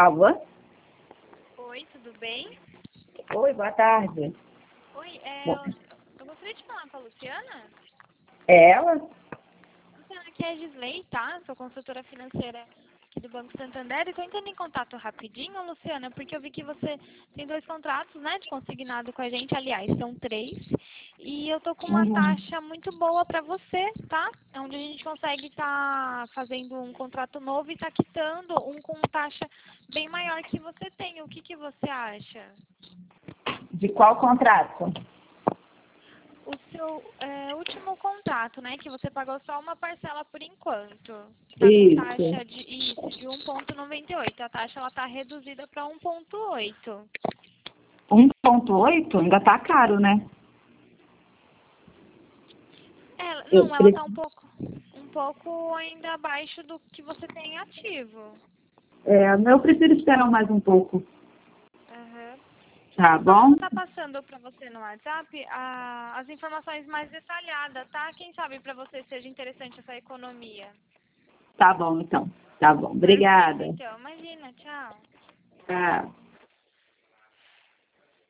Alô? Oi, tudo bem? Oi, boa tarde. Oi, eu gostaria de falar com a Luciana. É ela? Luciana, aqui é a Gisley, tá? Sou consultora financeira aqui do Banco Santander. E tô entrando em contato rapidinho, Luciana, porque eu vi que você tem 2 contratos, né, de consignado com a gente. Aliás, são 3. E eu tô com uma taxa muito boa pra você, tá? Onde a gente consegue estar fazendo um contrato novo e tá quitando um com taxa bem maior que você tem. O que você acha? De qual contrato? O seu último contrato, né, que você pagou só uma parcela por enquanto, tá com Isso. taxa de 1,98. A taxa ela tá reduzida para 1,8. 1,8? Ainda tá caro, né? Eu, Não, ela pre- tá um pouco ainda abaixo do que você tem ativo. eu prefiro esperar mais um pouco, Aham. tá Eu posso bom? estar passando para você no WhatsApp as informações mais detalhadas, tá? Quem sabe para você seja interessante essa economia. Tá bom, então. Tá bom. Perfeito, Obrigada. então. Imagina, tchau. Tá.